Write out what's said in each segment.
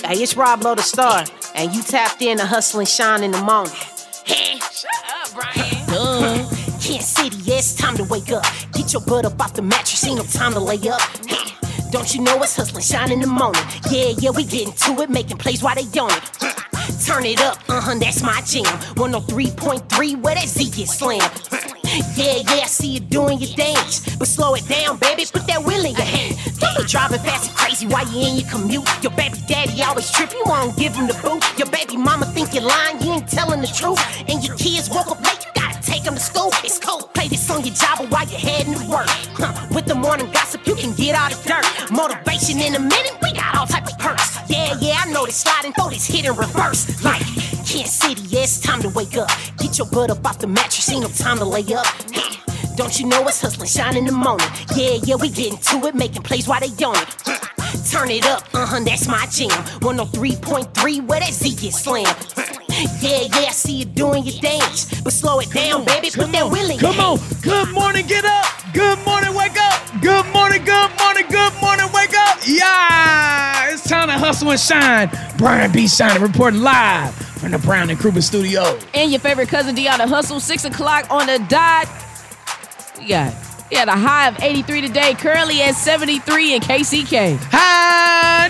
Hey, it's Rob Lowe the Star, and you tapped in to Hustle and Shine in the morning. Hey, shut up, Brian. Kansas City, yeah, it's time to wake up. Get your butt up off the mattress, ain't no time to lay up. Don't you know it's Hustle and Shine in the morning? Yeah, we getting to it, making plays while they on it. Turn it up, that's my jam. 103.3, where that Z gets slammed. Yeah, I see you doing your dance. But slow it down, baby, put that wheel in your hand. Don't be driving fast and crazy while you in your commute. Your baby daddy always trip, you won't give him the boot. Your baby mama think you're lying, you ain't telling the truth. And your kids woke up late, you gotta take them to school. It's cold, play this on your job or while you're heading to work. With the morning gossip, you can get out of dirt. Motivation in a minute, we got all type of perks. Yeah, I know this slide and throw this hit in reverse. Like Kansas City, yeah, it's time to wake up. Get your butt up off the mattress, ain't no time to lay up. Don't you know it's Hustle and Shine in the morning? Yeah, we getting to it, making plays while they on it. Turn it up, that's my jam. 103.3, where that Z gets slammed. Yeah, I see you doing your dance. But slow it down, baby, put that wheel in your hand. Come on, good morning, get up. Good morning, wake up. Good morning, wake up. Yeah, it's time to Hustle and Shine. Brian B. Shine reporting live from the Brown and Kruger studio. And your favorite cousin, Deanna Hustle, 6 o'clock on the dot. We had a high of 83 today, currently at 73 in KCK. Hi,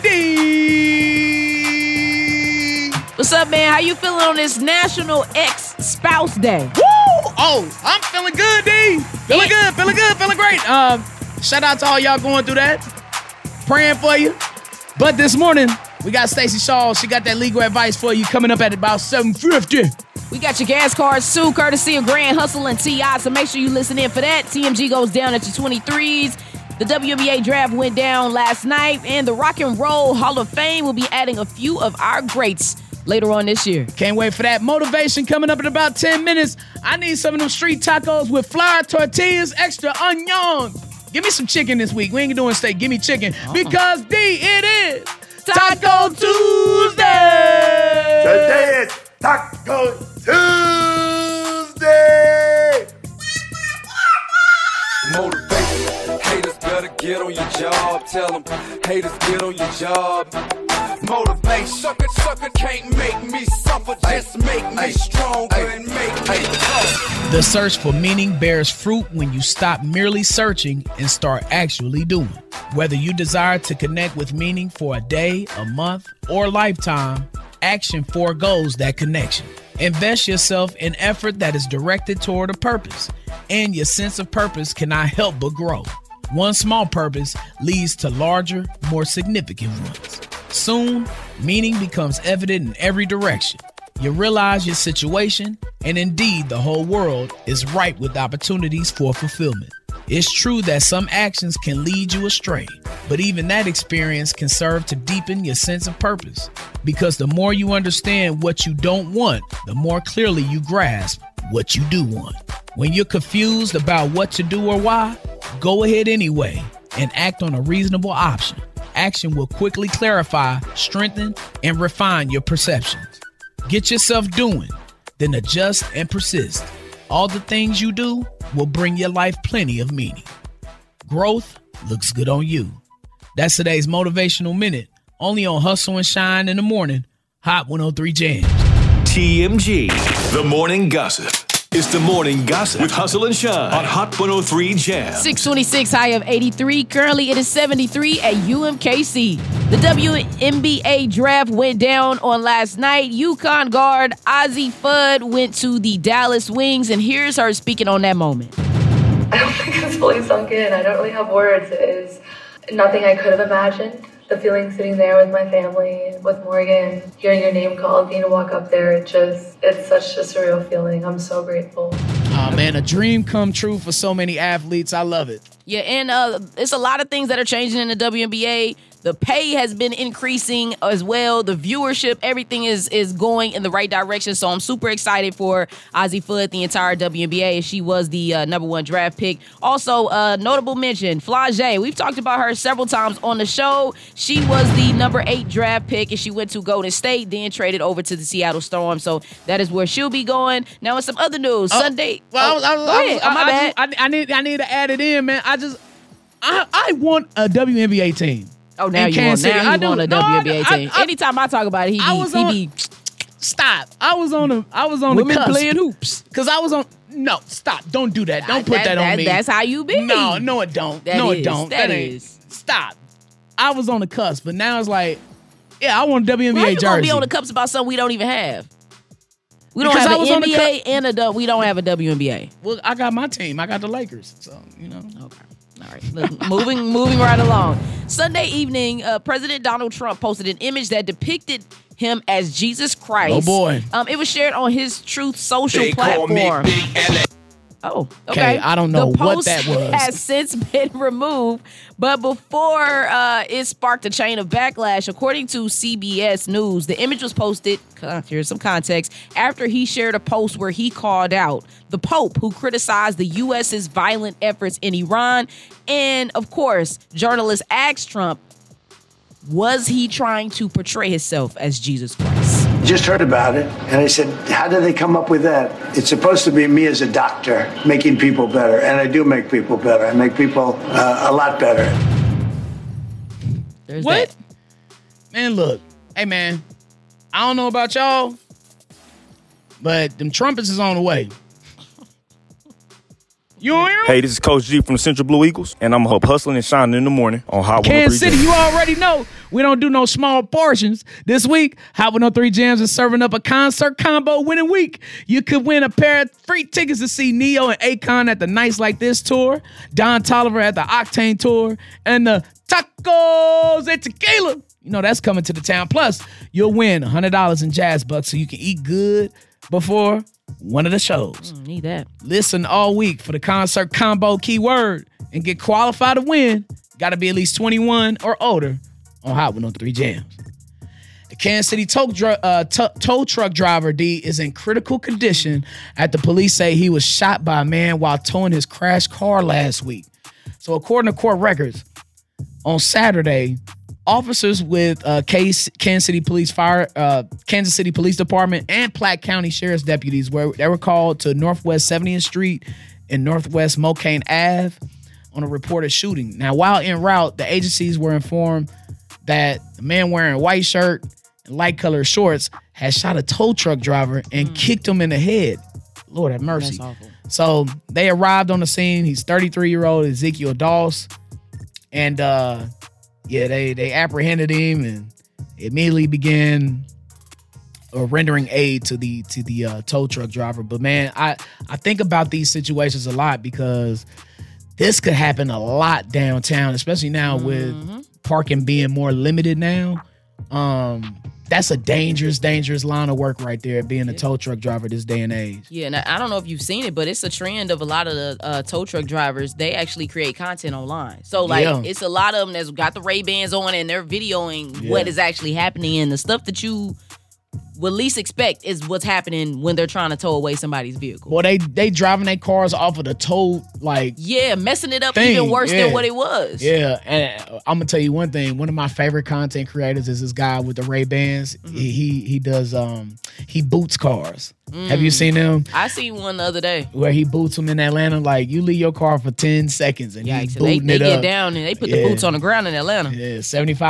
D. What's up, man? How you feeling on this National Ex-Spouse Day? Woo! Oh, I'm feeling good, D. Feeling great. Shout out to all y'all going through that. Praying for you. But this morning, we got Stacey Shaw. She got that legal advice for you coming up at about 7:50. We got your gas cards too, courtesy of Grand Hustle and T.I., so make sure you listen in for that. TMG goes down at your 23s. The WNBA draft went down last night, and the Rock and Roll Hall of Fame will be adding a few of our greats later on this year. Can't wait for that. Motivation coming up in about 10 minutes. I need some of them street tacos with flour tortillas, extra onion. Give me some chicken this week. We ain't doing steak. Give me chicken. Because, D, it is Taco Tuesday. Today is Taco Tuesday. Motivation. Haters better get on your job. Tell them haters get on your job. Motivation. Sucker can't make me suffer. Just make me stronger and make me tough. The search for meaning bears fruit when you stop merely searching and start actually doing. Whether you desire to connect with meaning for a day, a month, or a lifetime, action forgoes that connection. Invest yourself in effort that is directed toward a purpose, and your sense of purpose cannot help but grow. One small purpose leads to larger, more significant ones. Soon, meaning becomes evident in every direction. You realize your situation, and indeed the whole world is ripe with opportunities for fulfillment. It's true that some actions can lead you astray, but even that experience can serve to deepen your sense of purpose. Because the more you understand what you don't want, the more clearly you grasp what you do want. When you're confused about what to do or why, go ahead anyway and act on a reasonable option. Action will quickly clarify, strengthen, and refine your perceptions. Get yourself doing, then adjust and persist. All the things you do will bring your life plenty of meaning. Growth looks good on you. That's today's Motivational Minute, only on Hustle and Shine in the morning, Hot 103 Jams. TMG, The Morning Gossip. It's The Morning Gossip with Hustle and Shine on Hot 103 Jams. 626, high of 83. Currently, it is 73 at UMKC. The WNBA draft went down on last night. UConn guard Azzi Fudd went to the Dallas Wings, and here's her speaking on that moment. I don't think it's fully sunk in. I don't really have words. It is nothing I could have imagined. The feeling sitting there with my family, with Morgan, hearing your name called, being to walk up there, it's such a surreal feeling. I'm so grateful. Oh, man, a dream come true for so many athletes. I love it. Yeah, and it's a lot of things that are changing in the WNBA. The pay has been increasing as well. The viewership, everything is going in the right direction. So I'm super excited for Azzi Fudd, the entire WNBA. She was the number one draft pick. Also, notable mention, Flau'jae. We've talked about her several times on the show. She was the number 8 draft pick, and she went to Golden State, then traded over to the Seattle Storm. So that is where she'll be going. Now, in some other news, Sunday. Well, go ahead. My bad. I need to add it in, man. I want a WNBA team. Oh, now in you Kansas want, City. now I you do. want a No, WNBA team. I- Anytime I talk about it, he be Stop. I was on women the cusp. playing hoops. Cause I was on. No, stop. Don't do that. Don't put that on me. That's how you be. No, it don't. That No, is. it don't. That ain't. is. Stop. I was on the cusp, but now it's like, yeah, I want a WNBA How you jersey. gonna be on the cups about something we don't even have? We don't Because I have was an on the NBA and we don't have a WNBA. Well, I got my team. I got the Lakers. So, Okay. All right. Look, moving right along. Sunday evening, President Donald Trump posted an image that depicted him as Jesus Christ. Oh, boy. It was shared on his Truth Social platform. Oh, okay. I don't know the what post that was. has since been removed, but before it sparked a chain of backlash, according to CBS News, the image was posted, here's some context, after he shared a post where he called out the Pope, who criticized the U.S.'s violent efforts in Iran. And, of course, journalists asked Trump, was he trying to portray himself as Jesus Christ? Just heard about it, and I said, how did they come up with that? It's supposed to be me as a doctor making people better, and I do make people better. I make people a lot better. There's What? that. Man, look. Hey, man. I don't know about y'all, but them trumpets is on the way. You don't hear 'em? Hey, this is Coach G from the Central Blue Eagles, and I'm hustling and shining in the morning on Hot 103 Kansas City, Jams. you already know we don't do no small portions. This week, Hot 103 Jams is serving up a concert combo winning week. You could win a pair of free tickets to see Neo and Akon at the Nights Like This tour, Don Toliver at the Octane tour, and the Tacos and Tequila. You know that's coming to the town. Plus, you'll win $100 in jazz bucks so you can eat good before one of the shows. Need that. Listen all week for the concert combo keyword and get qualified to win. Got to be at least 21 or older on Hot 103 Jams. The Kansas City tow truck driver, D, is in critical condition after police say he was shot by a man while towing his crashed car last week. So according to court records, on Saturday, officers with Kansas City Police Department and Platte County Sheriff's deputies were called to Northwest 70th Street and Northwest Mocaine Ave on a reported shooting. Now, while en route, the agencies were informed that the man wearing a white shirt and light colored shorts had shot a tow truck driver and kicked him in the head. Lord have mercy. That's awful. So they arrived on the scene. He's 33-year-old Ezekiel Doss. And they apprehended him and immediately began rendering aid to the tow truck driver. But man, I think about these situations a lot because this could happen a lot downtown, especially now with parking being more limited now. That's a dangerous line of work right there, being a tow truck driver this day and age. Yeah, and I don't know if you've seen it, but it's a trend of a lot of the tow truck drivers. They actually create content online. So, it's a lot of them that's got the Ray-Bans on and they're videoing what is actually happening. And the stuff that you would least expect is what's happening when they're trying to tow away somebody's vehicle. Well, they driving their cars off of the tow, messing it up thing. even worse than what it was. Yeah, and I'm gonna tell you one thing. One of my favorite content creators is this guy with the Ray-Bans. He does he boots cars. Have you seen him? I seen one the other day. Where he boots them in Atlanta. Like, you leave your car for 10 seconds and he's booting they it get up. down and they put the boots on the ground in Atlanta. Yeah,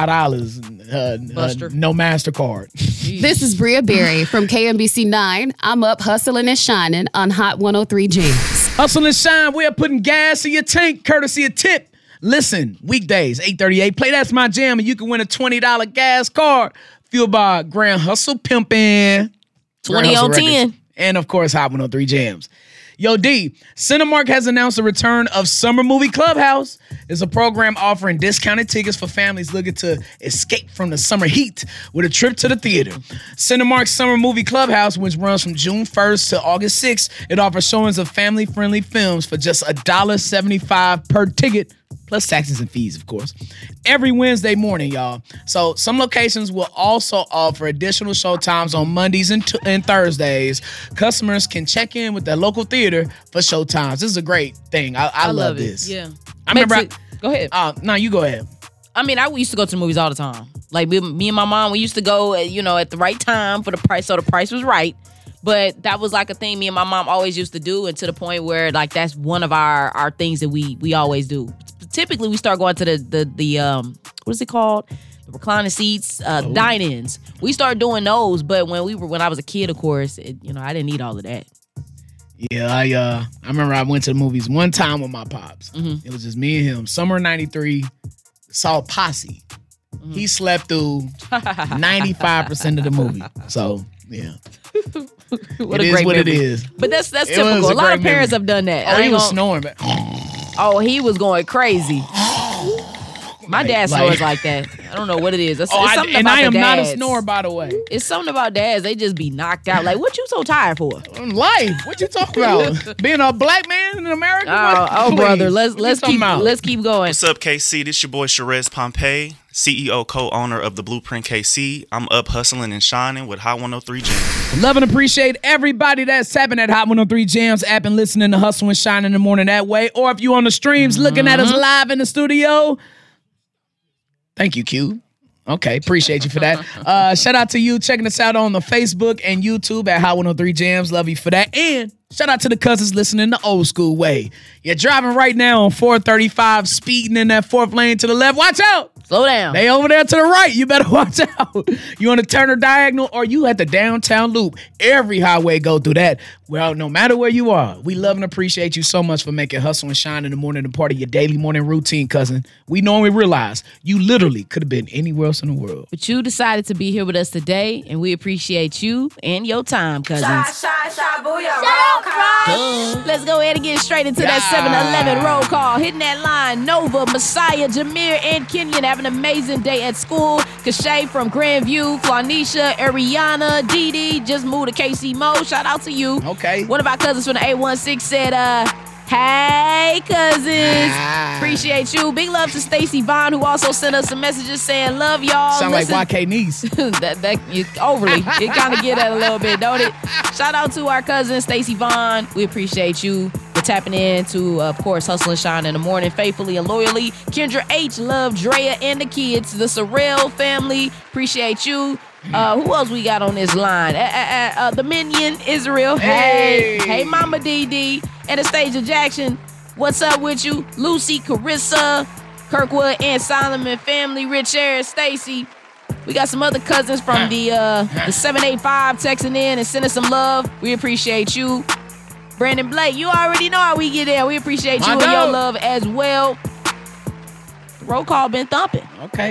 $75. Buster. No MasterCard. This is Bria Berry from KMBC 9. I'm up hustling and shining on Hot 103 Jams. Hustle and shine. We're putting gas in your tank, courtesy of Tip. Listen, weekdays, 8:38. Play That's My Jam, and you can win a $20 gas card fueled by Grand Hustle Pimpin'. 20 on 10. And, of course, Hot 103 Jams. Yo, D, Cinemark has announced the return of Summer Movie Clubhouse. It's a program offering discounted tickets for families looking to escape from the summer heat with a trip to the theater. Cinemark's Summer Movie Clubhouse, which runs from June 1st to August 6th, it offers showings of family-friendly films for just $1.75 per ticket, plus taxes and fees, of course, every Wednesday morning, y'all. So some locations will also offer additional show times on Mondays and Thursdays. Customers can check in with their local theater for show times. This is a great thing. I love this. Yeah. I remember. Go ahead. No, you go ahead. I mean, I used to go to the movies all the time. Like, me and my mom, we used to go, at the right time for the price, so the price was right. But that was like a thing me and my mom always used to do, and to the point where that's one of our things that we always do. Typically, we start going to the what is it called? The recliner seats, dine-ins. We started doing those, but when I was a kid, of course, I didn't need all of that. Yeah, I remember I went to the movies one time with my pops. It was just me and him. Summer '93, saw Posse. He slept through 95% of the movie. So yeah. What it a great is what memory. it is. But that's typical. A lot of parents have done that. Oh, he was snoring. But oh, he was going crazy. My dad snores like that. I don't know what it is. It's something about I am the not a dads. snorer, by the way. It's something about dads. They just be knocked out. Like, what you so tired for? Life. What you talking about? Being a black man in America? Oh, brother. Let's keep going. What's up, KC? This your boy Sherez Pompey, CEO, co-owner of the Blueprint KC. I'm up hustling and shining with Hot 103 Jams. Love and appreciate everybody that's tapping at Hot 103 Jams app and listening to Hustle and Shine in the morning that way. Or if you on the streams looking at us live in the studio. Thank you, Q. Okay, appreciate you for that. Shout out to you checking us out on the Facebook and YouTube at Hot 103 Jams. Love you for that. And shout out to the cousins listening the old school way. You're driving right now on 435, speeding in that fourth lane to the left. Watch out. Slow down. They over there to the right. You better watch out. You on the Turner Diagonal or you at the downtown loop. Every highway go through that. Well, no matter where you are, we love and appreciate you so much for making Hustle and Shine in the morning a part of your daily morning routine, cousin. We know and we realize you literally could have been anywhere else in the world. But you decided to be here with us today, and we appreciate you and your time, cousins. Let's go ahead and get straight into that 7-Eleven roll call. Hitting that line, Nova, Messiah, Jameer, and Kenyon have an amazing day at school. Kashay from Grandview, Flanisha, Ariana, Dee just moved to KC Mo. Shout out to you. Okay. One of our cousins from the 816 said, hey, cousins. Appreciate you. Big love to Stacy Vaughn, who also sent us some messages saying, love y'all. Sound like YK Niece. that overly. It kind of get that a little bit, don't it? Shout out to our cousin, Stacy Vaughn. We appreciate you for tapping in to, of course, Hustle and Shine in the morning, faithfully and loyally. Kendra H, love Drea and the kids. The Sorrell family, appreciate you. Who else we got on this line? The Minion, Israel. Hey, Mama Dee. Anastasia Jackson, what's up with you? Lucy, Carissa, Kirkwood, and Solomon family. Rich Harris, Stacy. We got some other cousins from the 785 texting in and sending some love. We appreciate you. Brandon Blake, you already know how we get there. We appreciate you and your love as well. The roll call been thumping. Okay.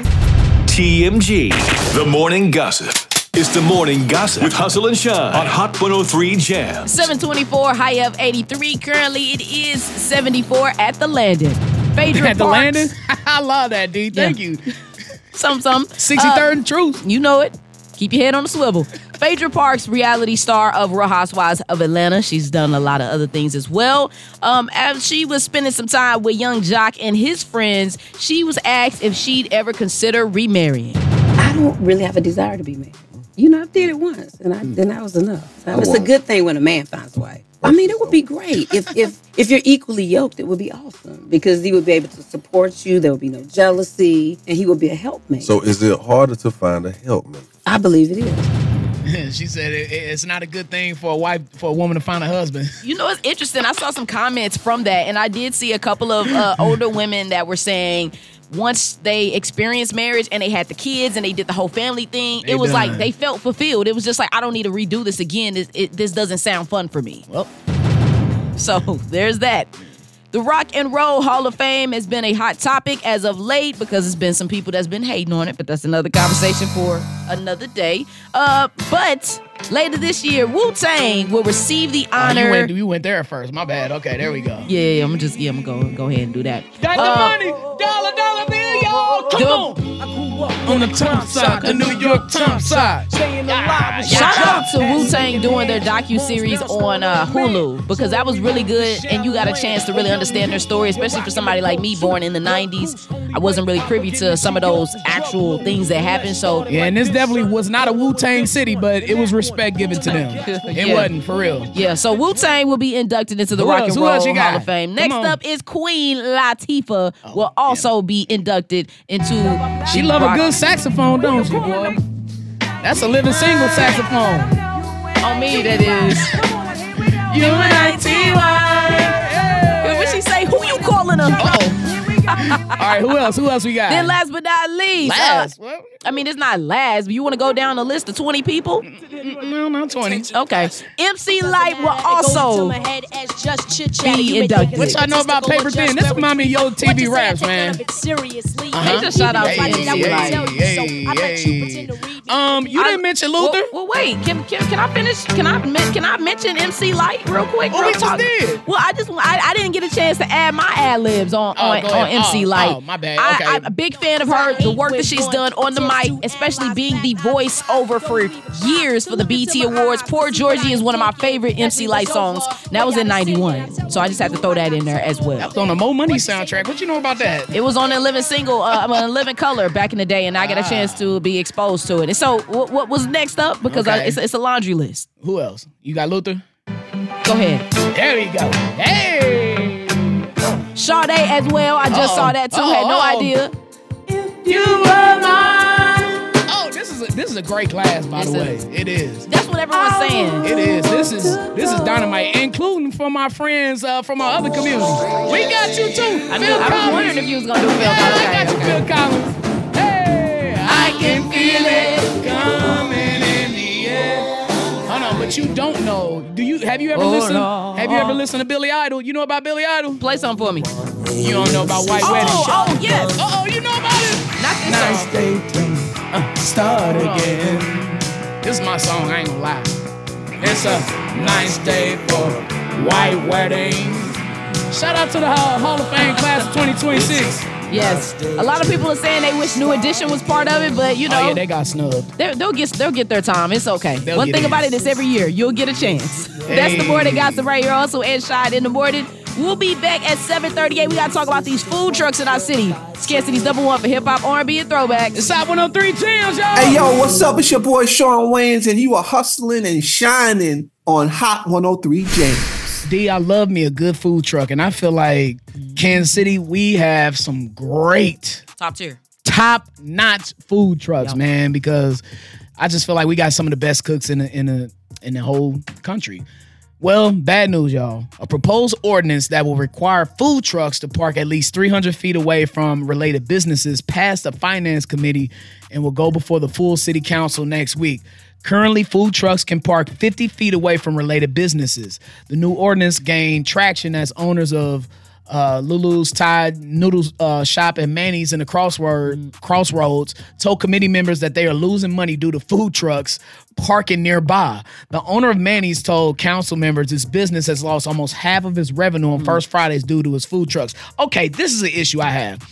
TMG, the morning gossip. It's the morning gossip with Hustle and Shine on Hot 103 Jams. 724, high of 83. Currently, it is 74 at the Landon. Phaedra At the Landon? I love that, D. Thank you. Some. 63rd and Truth. You know it. Keep your head on the swivel. Phaedra Parks, reality star of Real Housewives of Atlanta. She's done a lot of other things as well. As she was spending some time with young Jock and his friends, she was asked if she'd ever consider remarrying. I don't really have a desire to be married. I did it once, and then that was enough. So it's a good thing when a man finds a wife. I mean, it would be great if you're equally yoked. It would be awesome because he would be able to support you. There would be no jealousy, and he would be a helpmate. So, is it harder to find a helpmate? I believe it is. She said it's not a good thing for a woman to find a husband. You know, it's interesting. I saw some comments from that, and I did see a couple of older women that were saying once they experienced marriage and they had the kids and they did the whole family thing, it was like they felt fulfilled. It was just like, I don't need to redo this again. This doesn't sound fun for me. Well, so there's that. The Rock and Roll Hall of Fame has been a hot topic as of late because there's been some people that's been hating on it, but that's another conversation for another day. But later this year, Wu-Tang will receive the honor. You went there first. My bad. Okay, there we go. Yeah, I'm gonna go ahead and do that. Got the money, dollar bill, y'all. Come on. On the top side, the New York top side. Shout out to Wu-Tang doing their docuseries on Hulu because that was really good and you got a chance to really understand their story, especially for somebody like me born in the 90s. I wasn't really privy to some of those actual things that happened. So yeah, and this definitely was not a Wu-Tang city, but it was respect given to them. It wasn't, for real. Yeah, so Wu-Tang will be inducted into the Rock and Roll Hall of Fame. Next up is Queen Latifah will also be inducted into She love a good saxophone, don't she, boy? That's a living single saxophone. On me, that is. U-N-I-T-Y. What she say? Who you calling her? Uh-oh. right, who else? Who else we got? Then last but not least. I mean, it's not last, but you want to go down the list of 20 people? No, not 20. Okay. MC Lyte will also be inducted. What y'all know about Paper Thin? This remind me of your TV raps, man. They just shout out you didn't mention Luther. Well, wait. Can I finish? Can I mention MC Lyte real quick? Oh, we just did. Well, I didn't get a chance to add my ad libs on MC Lyte. Oh, my bad. Okay. I'm a big fan of her, the work that she's done on the mic, especially being the voiceover for years for the BET Awards. Poor Georgie is one of my favorite MC Lyte songs. That was in 91. So I just had to throw that in there as well. That was on the Mo Money soundtrack. What you know about that? It was on a Living Single, Living Color back in the day, and I got a chance to be exposed to it. And so what was next up? Because it's a laundry list. Who else? You got Luther? Go ahead. There we go. Hey! Sade as well. I just saw that too. Had no idea. You were mine. Oh, this is a great class, by the way. It is. That's what everyone's saying. It is. This is dynamite, including for my friends from our other community. We got you too. I was wondering if you was gonna do Phil Collins. I got you, Phil Collins. Hey, I can feel it coming in the air. Hold on, but you don't know. Have you ever listened? No. Have you ever listened to Billy Idol? You know about Billy Idol? Play something for me. You don't know about White Wedding? Oh, yes. You know about it? Not this nice song. Day to start again. This is my song, I ain't gonna lie. It's a nice day for White Wedding. Shout out to the Hall of Fame class of 2026. Yes. A lot of people are saying they wish New Edition was part of it, but you know. Oh, yeah, they got snubbed. They'll get their time. It's okay. One thing about it is every year, you'll get a chance. Hey. That's the Morning Gossip right here. Also, Ed Shine in the morning. We'll be back at 7:38. We got to talk about these food trucks in our city. Scarcity's #1 for hip-hop, R&B, and throwback. It's Hot 103 Jams, y'all. Hey, yo, what's up? It's your boy, Sean Wayans, and you are hustling and shining on Hot 103 Jams. D, I love me a good food truck, and I feel like Kansas City, we have some great top-notch food trucks, man, because I just feel like we got some of the best cooks in the whole country. Well, bad news, y'all. A proposed ordinance that will require food trucks to park at least 300 feet away from related businesses passed the Finance Committee and will go before the full City Council next week. Currently, food trucks can park 50 feet away from related businesses. The new ordinance gained traction as owners of Lulu's Thai Noodles Shop and Manny's in the Crossroads told committee members that they are losing money due to food trucks parking nearby. The owner of Manny's told council members his business has lost almost half of his revenue on First Fridays due to his food trucks. Okay, this is an issue I have.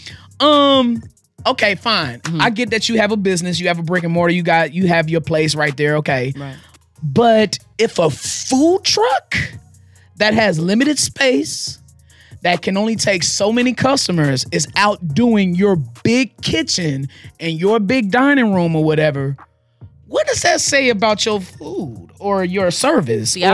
Okay, fine. I get that you have a business, you have a brick and mortar, you have your place right there, okay. Right. But if a food truck that has limited space, that can only take so many customers, is outdoing your big kitchen and your big dining room or whatever, what does that say about your food or your service? See,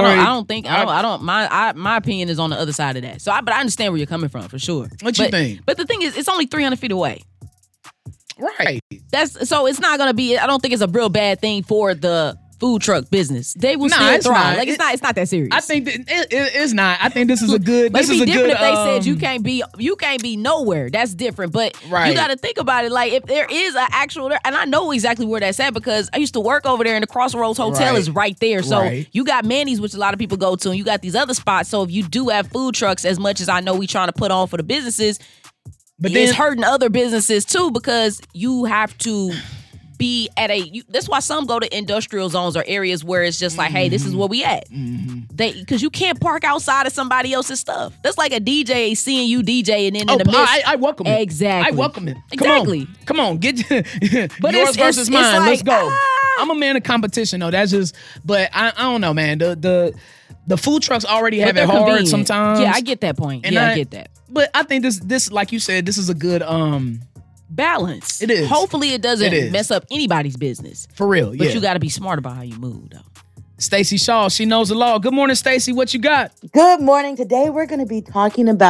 my opinion is on the other side of that. But I understand where you're coming from for sure. What you think? But the thing is, it's only 300 feet away. Right. So it's not gonna be. I don't think it's a real bad thing for the food truck business. They will still thrive. Like it's not that serious. I think it's not. I think this is a good. But it'd be different if they said you can't be nowhere. That's different. But you got to think about it. Like if there is an actual, and I know exactly where that's at because I used to work over there, and the Crossroads Hotel is right there. So you got Manny's, which a lot of people go to, and you got these other spots. So if you do have food trucks, as much as I know we trying to put on for the businesses, but it's hurting other businesses too because you have to be at that's why some go to industrial zones or areas where it's just like, hey, this is where we at. Because you can't park outside of somebody else's stuff. That's like a DJ seeing you DJ and then in the midst. I welcome it. Exactly. I welcome it. Exactly. Come on. Get yours versus mine. Like, let's go. I'm a man of competition though. That's just, but I don't know, man. The food trucks already have it hard convenient. Sometimes. Yeah, I get that point. And I get that. But I think this, like you said, this is a good balance. It is. Hopefully it doesn't mess up anybody's business. For real, But you got to be smart about how you move, though. Stacey Shaw, she knows the law. Good morning, Stacey. What you got? Good morning. Today we're going to be talking about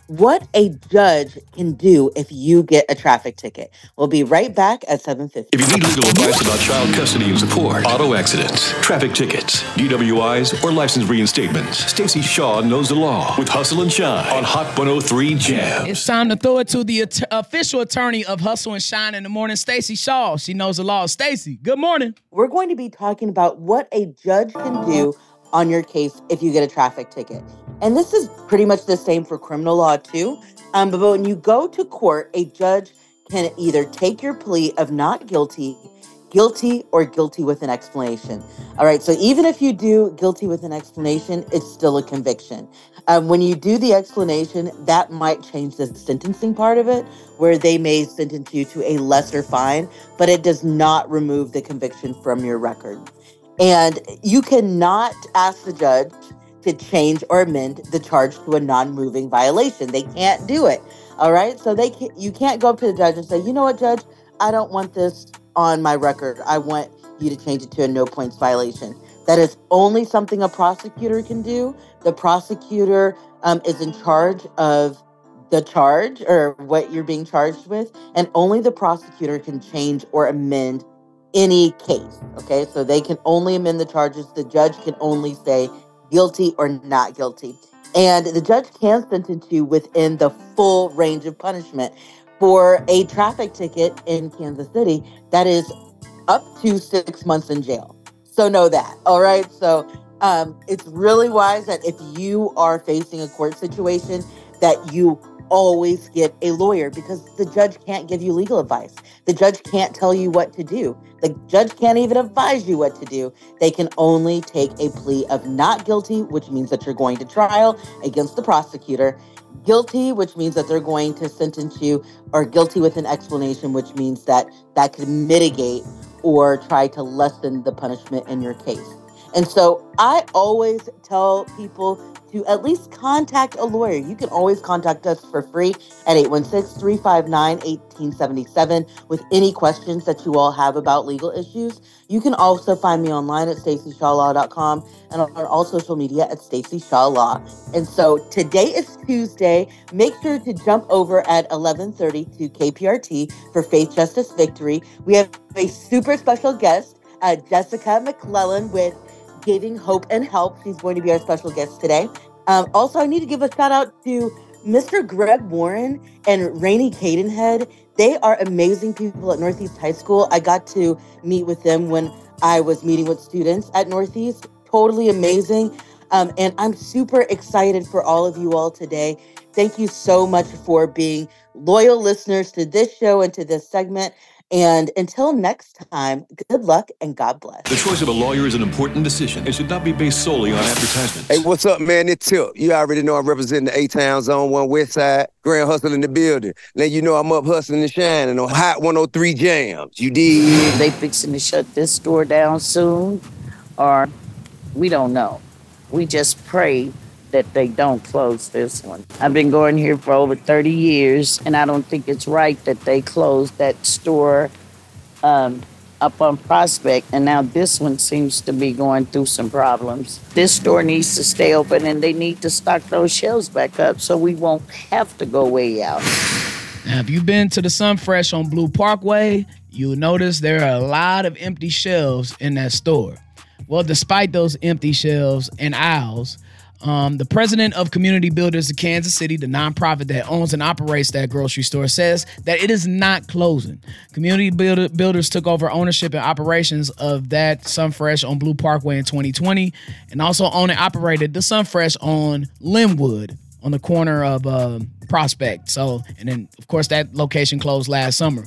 what a judge can do if you get a traffic ticket. We'll be right back at 7:50. If you need legal advice about child custody and support, auto accidents, traffic tickets, DWIs, or license reinstatements, Stacey Shaw knows the law with Hustle and Shine on Hot 103 Jams. It's time to throw it to the official attorney of Hustle and Shine in the morning, Stacey Shaw. She knows the law. Stacey, good morning. We're going to be talking about what a judge can do on your case if you get a traffic ticket. And this is pretty much the same for criminal law too. But when you go to court, a judge can either take your plea of not guilty, guilty, or guilty with an explanation. All right, so even if you do guilty with an explanation, it's still a conviction. When you do the explanation, that might change the sentencing part of it, where they may sentence you to a lesser fine, but it does not remove the conviction from your record. And you cannot ask the judge to change or amend the charge to a non-moving violation. They can't do it. All right. So you can't go up to the judge and say, you know what, judge, I don't want this on my record. I want you to change it to a no points violation. That is only something a prosecutor can do. The prosecutor is in charge of the charge or what you're being charged with. And only the prosecutor can change or amend any case. Okay. So they can only amend the charges. The judge can only say guilty or not guilty. And the judge can sentence you within the full range of punishment. For a traffic ticket in Kansas City, that is up to 6 months in jail. So know that. All right. So it's really wise that if you are facing a court situation, that you always get a lawyer, because the judge can't give you legal advice. The judge can't tell you what to do. The judge can't even advise you what to do. They can only take a plea of not guilty, which means that you're going to trial against the prosecutor. Guilty, which means that they're going to sentence you, or guilty with an explanation, which means that could mitigate or try to lessen the punishment in your case. And so I always tell people to at least contact a lawyer. You can always contact us for free at 816-359-1877 with any questions that you all have about legal issues. You can also find me online at StaceyShawLaw.com and on all social media at Stacey Shaw Law. And so today is Tuesday. Make sure to jump over at 11:30 to KPRT for Faith, Justice, Victory. We have a super special guest, Jessica McClellan with Giving Hope and Help. She's going to be our special guest today. Also, I need to give a shout out to Mr. Greg Warren and Rainey Cadenhead. They are amazing people at Northeast High School. I got to meet with them when I was meeting with students at Northeast. Totally amazing. And I'm super excited for all of you all today. Thank you so much for being loyal listeners to this show and to this segment. And until next time, good luck and God bless. The choice of a lawyer is an important decision. It should not be based solely on advertisements. Hey, what's up, man? It's Tip. You already know I'm representing the A-Town Zone 1 West Side. Grand Hustle in the building. Now you know I'm up hustling and shining on Hot 103 Jams. You dig? They fixing to shut this store down soon, or we don't know. We just pray that they don't close this one. I've been going here for over 30 years, and I don't think it's right that they closed that store up on Prospect, and now this one seems to be going through some problems. This store needs to stay open, and they need to stock those shelves back up so we won't have to go way out. Now, if you've been to the Sunfresh on Blue Parkway, you'll notice there are a lot of empty shelves in that store. Well, despite those empty shelves and aisles, the president of Community Builders of Kansas City, the nonprofit that owns and operates that grocery store, says that it is not closing. Community Builders took over ownership and operations of that Sunfresh on Blue Parkway in 2020 and also owned and operated the Sunfresh on Linwood on the corner of Prospect. So, and then, of course, that location closed last summer.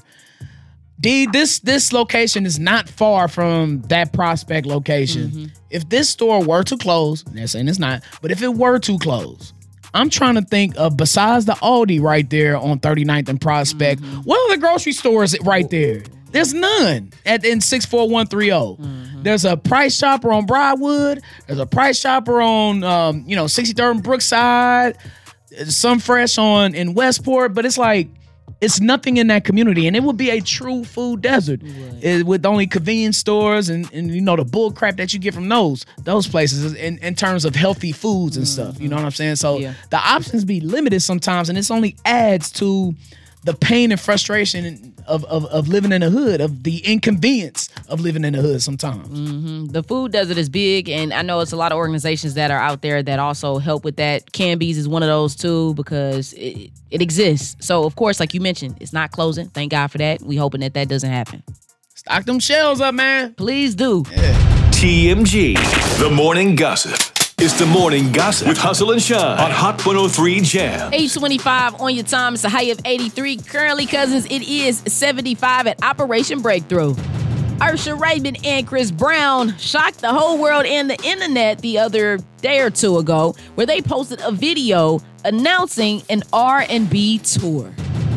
This location is not far from that Prospect location. Mm-hmm. If this store were to close, and they're saying it's not, but if it were to close, I'm trying to think of, besides the Aldi right there on 39th and Prospect, what other grocery stores right there? There's none in 64130. Mm-hmm. There's a Price Chopper on Broadwood. There's a Price Chopper on 63rd and Brookside. Sunfresh in Westport, but it's like, it's nothing in that community, and it would be a true food desert with only convenience stores and you know the bull crap that you get from those places in terms of healthy foods and stuff. You know what I'm saying? So the options be limited sometimes, and this only adds to the pain and frustration of living in the hood, of the inconvenience of living in the hood sometimes. Mm-hmm. The food desert is big, and I know it's a lot of organizations that are out there that also help with that. Canby's is one of those too, because it exists. So, of course, like you mentioned, it's not closing. Thank God for that. We hoping that doesn't happen. Stock them shelves up, man. Please do. TMG, the morning gossip. It's the morning gossip with Hustle and Shine on Hot 103 Jam. 8:25 on your time. It's a high of 83. Currently, cousins, it is 75 at Operation Breakthrough. Usher Raymond and Chris Brown shocked the whole world and the internet the other day or two ago, where they posted a video announcing an R&B tour.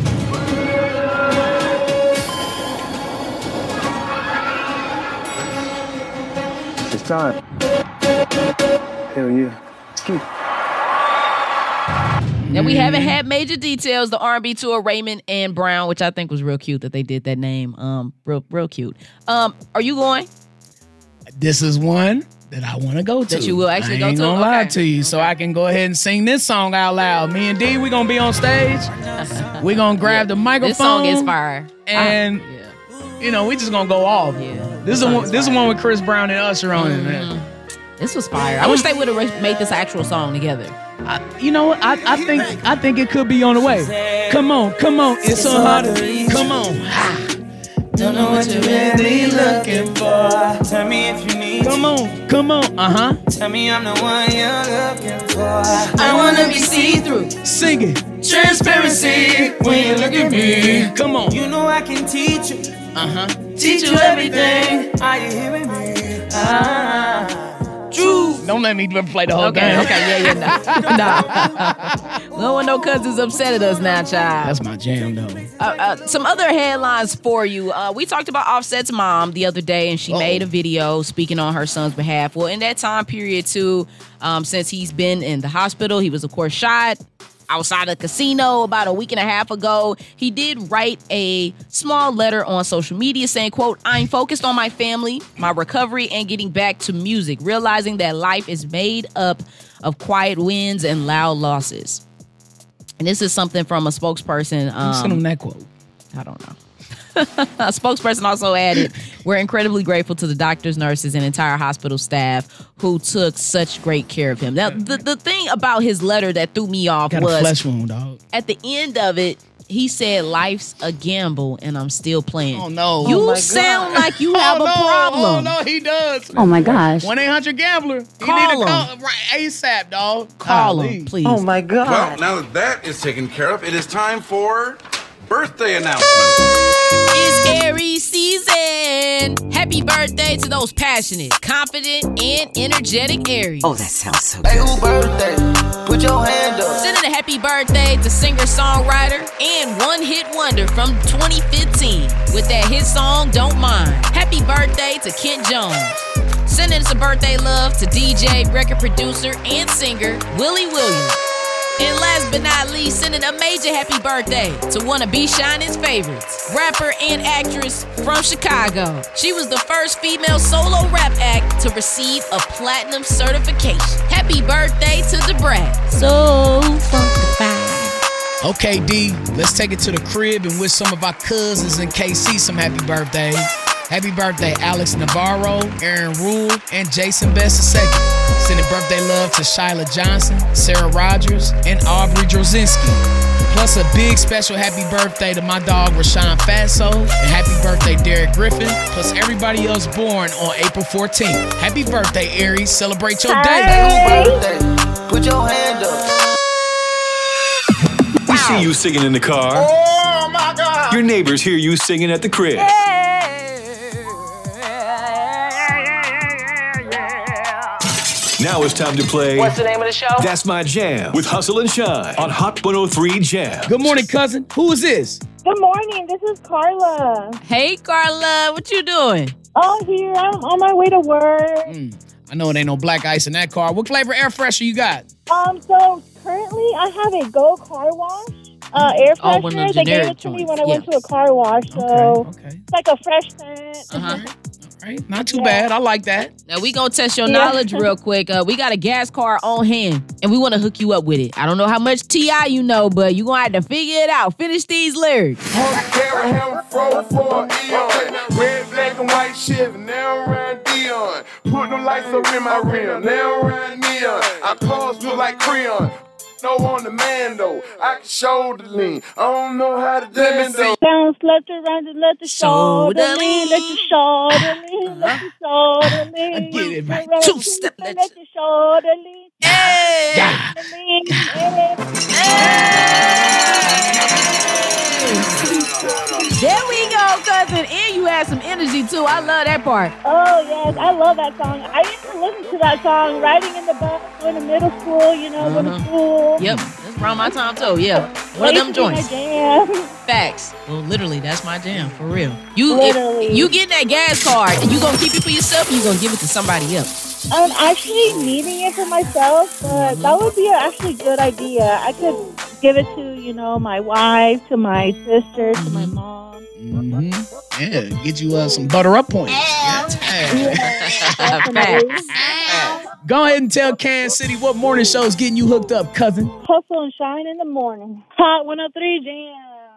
It's time. Hell yeah. Now, we haven't had major details. The R&B tour, Raymond and Brown, which I think was real cute that they did that name. Real cute. Are you going? This is one that I want to go to. That you will actually go to? I ain't gonna lie to you, so I can go ahead and sing this song out loud. Me and D, we gonna be on stage. We gonna grab the microphone. This song is fire. And, you know, we just gonna go off. This is one with Chris Brown and Usher on it, man. This was fire. I wish they would have made this actual song together. You know what? I think it could be on the way. Come on, it's so hard to reach. Come on. Don't know what you're really looking for. Tell me if you need. Come on. Tell me I'm the one you're looking for. I wanna be see-through. Sing it. Transparency when you look at me. Come on. You know I can teach you. Teach you everything. Are you hearing me? True. Don't let me play the whole game. Okay, nah. We don't want no cousins upset at us now, child. That's my jam, though. Some other headlines for you. We talked about Offset's mom the other day, and she made a video speaking on her son's behalf. Well, in that time period, too, since he's been in the hospital, he was, of course, shot outside a casino about a week and a half ago. He did write a small letter on social media saying, quote, "I'm focused on my family, my recovery, and getting back to music, realizing that life is made up of quiet wins and loud losses." And this is something from a spokesperson. Send him that quote. I don't know. A spokesperson also added, "We're incredibly grateful to the doctors, nurses, and entire hospital staff who took such great care of him." Now, the thing about his letter that threw me off Got was a flesh wound, dog. at the end of it, he said, "Life's a gamble, and I'm still playing." Oh, no. You sound like you have a problem. Oh, no, he does. Oh, my gosh. 1-800-GAMBLER. Call you need to him. call right ASAP, dog. Call him, please. Oh, my God. Well, now that that is taken care of, it is time for birthday announcements. It's Aries season. Happy birthday to those passionate, confident, and energetic Aries. Oh, that sounds so good. Hey, who birthday? Put your hand up. Sending a happy birthday to singer-songwriter and one-hit wonder from 2015 with that hit song, Don't Mind. Happy birthday to Kent Jones. Sending some birthday love to DJ, record producer, and singer Willie Williams. And last but not least, sending a major happy birthday to one of B. Shining's favorites, rapper and actress from Chicago. She was the first female solo rap act to receive a platinum certification. Happy birthday to the brat. So funkified. Okay, D, let's take it to the crib and wish some of our cousins in KC some happy birthdays. Happy birthday, Alex Navarro, Aaron Rule, and Jason Best II. Sending birthday love to Shyla Johnson, Sarah Rogers, and Aubrey Drozinski. Plus a big special happy birthday to my dog Rashawn Fatso, and happy birthday Derek Griffin, plus everybody else born on April 14th. Happy birthday, Aries. Celebrate your day. Put your hand up. We see you singing in the car. Oh, my God. Your neighbors hear you singing at the crib. Now it's time to play. What's the name of the show? That's My Jam with Hustle and Shine on Hot 103 Jam. Good morning, cousin. Who is this? Good morning. This is Carla. Hey, Carla. What you doing? Oh, here. I'm on my way to work. I know it ain't no black ice in that car. What flavor air freshener you got? So currently I have a Go Car Wash. Air Oh, one of freshener. them They gave generic it to me joints, when I yeah. went to a car wash, so it's like a fresh scent. Right? Not too bad. I like that. Now we gonna test your Yeah. knowledge real quick. We got a gas car on hand, and we want to hook you up with it. I don't know how much T.I. you know, but you gonna have to figure it out. Finish these lyrics. Carry him fro for an eon. Red, black, and white Chevy, now around Dion. Put them lights up in my rim, now around neon. Our cars look like crayon. No on the man though, I can shoulder lean. I don't know how to dance though. Bounce left and right and let the shoulder lean, let your shoulder lean, let your shoulder lean. Get it right. Let Two step. your shoulder lean. Hey! There we go, cousin. And you had some energy too. I love that part. Oh yes, I love that song. I used to listen to that song riding in the bus going to middle school, going to school. Yep, that's around my time too. Yeah, one of them joints. Jam. Facts. Well, literally, that's my jam for real. You Literally. you getting that gas card, and you gonna keep it for yourself, or you gonna give it to somebody else? I'm actually needing it for myself, but that would be an actually good idea. I could give it to, my wife, to my sister, to my mom. Yeah, get you some butter up points. Go ahead and tell Kansas City what morning show's getting you hooked up, cousin. Hustle and shine in the morning. Hot 103 Jam.